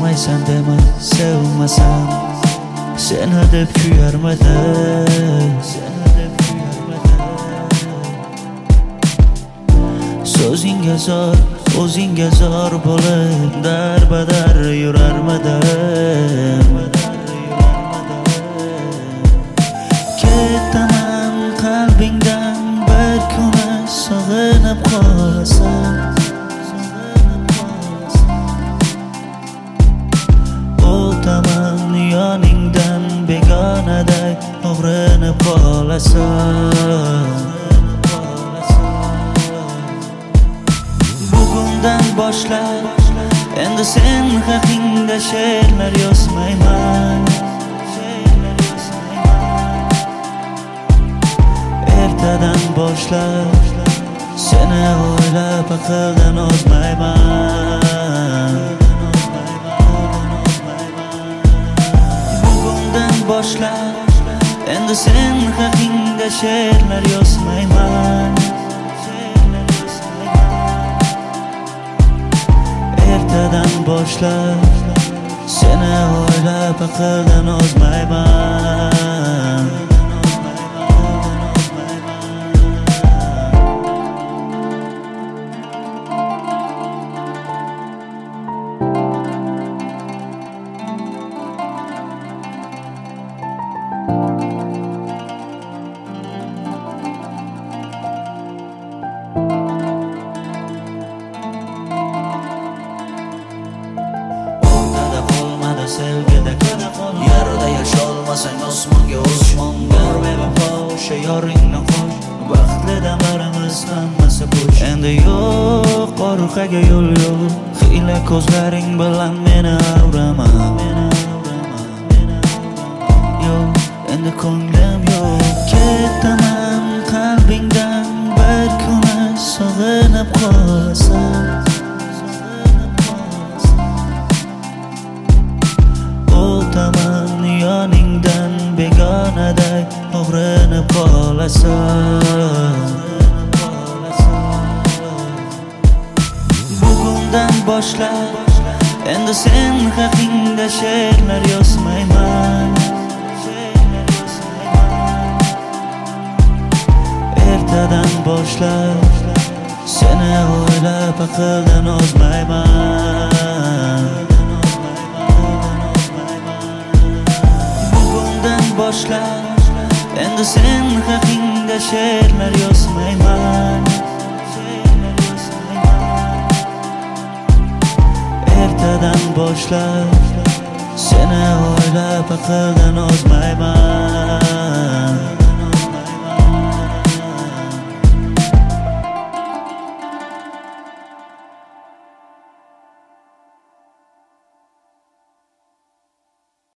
sevmaysan dema, sevmasam seni deb kuyarmidi, so'zingga zor, o'zingga zor bo'lib darbadar yurarmidim. Ketaman qalbingdan bir kuni sog'inib qolasan, o'taman yoningdan begonaday o'g'rinib qolasan. Bugundan boshlab endi sen haqingda she'rlar yozmayman. Ertadan boshlab seni o'ylab aqldan ozmayman. Bugundan boshlab endi sen haqingda she'rlar yozmayman. Ertadan boshlab seni o'ylab aqldan ozmayman. Sevgida ko'na qol, yarada yasholmasang osmonga osmon bor. Bevafo o'sha yoringni qo'sh, vaqtli damlarimiz hammasi bo'sh. Endi yo'q orqaga yo'l yo'q, hiyla ko'zlaring bilan meni avrama. Yo'q, endi ko'nglim yo'q. Ketaman qalbingdan bir kuni sog'inib qolasan, o'taman yoningdan begonaday o'g'rinib qolasan. Bugundan boshlab endi sen haqingda she'rlar yozmayman. Ertadan boshlab seni o'ylab aqldan ozmayman. Boshlab endi sen haqingda she'rlar yozmayman. Ertadan boshlab seni o'ylab aqldan ozmayman.